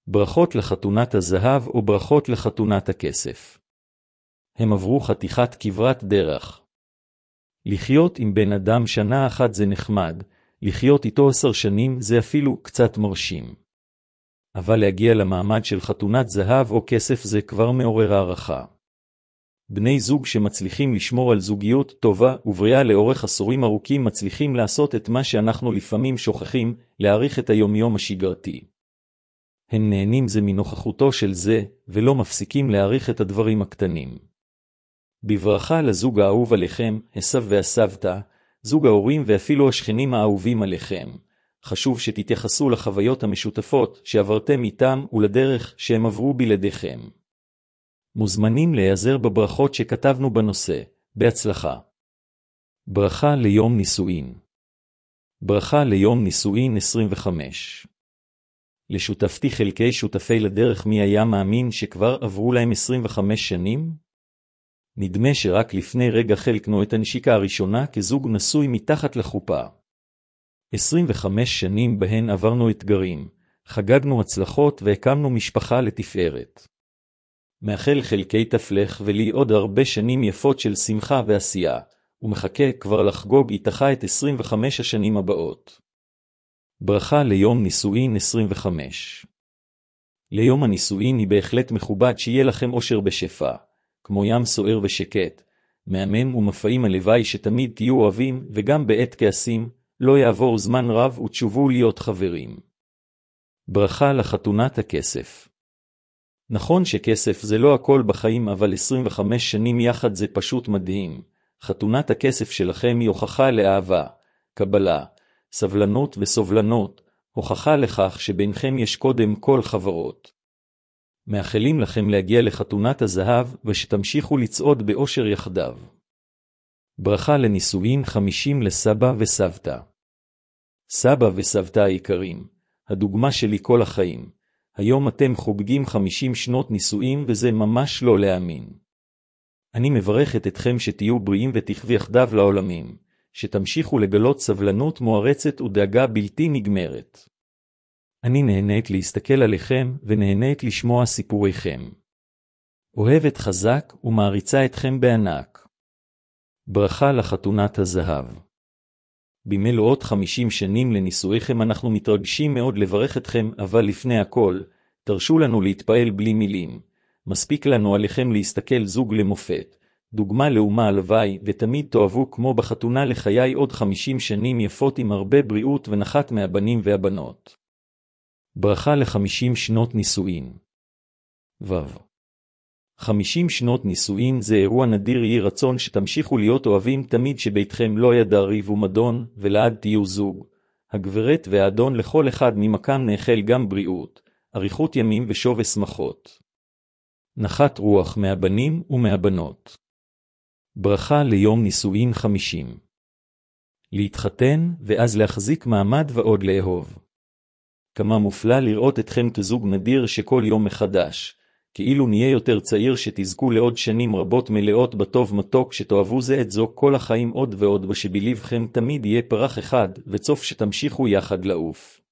ברכות לחתונת הזהב או ברכות לחתונת הכסף. הם עברו חתיכת כברת דרך. לחיות עם בן אדם שנה אחת זה נחמד, לחיות איתו 10 שנים זה אפילו קצת מרשים. אבל להגיע למעמד של חתונת זהב או כסף זה כבר מעורר הערכה. בני זוג שמצליחים לשמור על זוגיות טובה ובריאה לאורך עשורים ארוכים מצליחים לעשות את מה שאנחנו לפעמים שוכחים, להאריך את היומיום השגרתי. הם נהנים זה מנוכחותו של זה, ולא מפסיקים להאריך את הדברים הקטנים. בברכה לזוג האהוב עליכם, הסב והסבתא, זוג ההורים ואפילו השכנים האהובים עליכם. חשוב שתתייחסו לחוויות המשותפות שעברתם איתם ולדרך שהם עברו בלעדיכם. מוזמנים להיעזר בברכות שכתבנו בנושא. בהצלחה. ברכה ליום נישואין. ברכה ליום נישואין 25. לשותפתי חלקי שותפי לדרך, מי היה מאמין שכבר עברו להם 25 שנים? נדמה שרק לפני רגע חלקנו את הנשיקה הראשונה כזוג נשוי מתחת לחופה. 25 שנים בהן עברנו אתגרים, חגגנו הצלחות והקמנו משפחה לתפארת. מאחל חלקי תפלך ולי עוד הרבה שנים יפות של שמחה ועשייה, ומחכה כבר לחגוג איתך את 25 השנים הבאות. ברכה ליום נישואין 25. ליום הנישואין היא בהחלט מכובד שיהיה לכם אושר בשפע, כמו ים סוער ושקט, מהמם ומפעים. הלוואי שתמיד תהיו אוהבים, וגם בעת כעסים, לא יעבור זמן רב ותשובו להיות חברים. ברכה לחתונת הכסף. נכון שכסף זה לא הכל בחיים, אבל 25 שנים יחד זה פשוט מדהים. חתונת הכסף שלכם היא הוכחה לאהבה, קבלה, סבלנות וסובלנות, הוכחה לכך שביניכם יש קודם כל חברות. מאחלים לכם להגיע לחתונת הזהב ושתמשיכו לצעוד באושר יחדיו. ברכה לנישואין 50 לסבא וסבתא. סבא וסבתא היקרים, הדוגמה שלי כל החיים. היום אתם חוגגים 50 שנות נישואין וזה ממש לא להאמין. אני מברכת אתכם שתהיו בריאים ותחוו יחדיו לעולמים, שתמשיכו לגלות סבלנות מוערצת ודאגה בלתי נגמרת. אני נהנית להסתכל עליכם ונהנית לשמוע סיפוריכם. אוהבת חזק ומעריצה אתכם בענק. ברכה לחתונת הזהב. במלאות 50 שנים לנישואיכם אנחנו מתרגשים מאוד לברך אתכם, אבל לפני הכל, תרשו לנו להתפעל בלי מילים. מספיק לנו עליכם להסתכל זוג למופת, דוגמה לאומה. הלוואי ותמיד תאהבו כמו בחתונה לחיי עוד 50 שנים יפות עם הרבה בריאות ונחת מהבנים והבנות. ברכה ל50 שנות נישואין. 50 שנות נישואין זה אירוע נדיר. יהי רצון שתמשיכו להיות אוהבים תמיד, שביתכם לא ידע ריב ומדון, ולעד תהיו זוג. הגברת והאדון, לכל אחד ממקם נאחל גם בריאות, אריכות ימים ושוב שמחות. נחת רוח מהבנים ומהבנות. ברכה ליום נישואין 50. להתחתן ואז להחזיק מעמד ועוד לאהוב. כמה מופלא לראות אתכם כזוג נדיר שכל יום מחדש, כאילו נהיה יותר צעיר, שתזכו לעוד שנים רבות מלאות בטוב מתוק, שתאהבו זה את זו כל החיים עוד ועוד, ושבלבכם תמיד יהיה פרח אחד וצוף, שתמשיכו יחד לעוף.